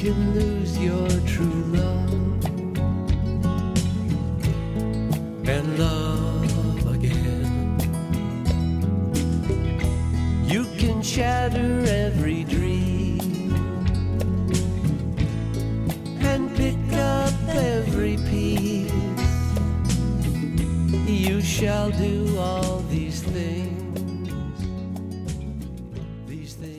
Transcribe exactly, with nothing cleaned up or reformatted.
can lose your true love and love again. You can shatter every dream and pick up every piece. You shall do all these things, these things.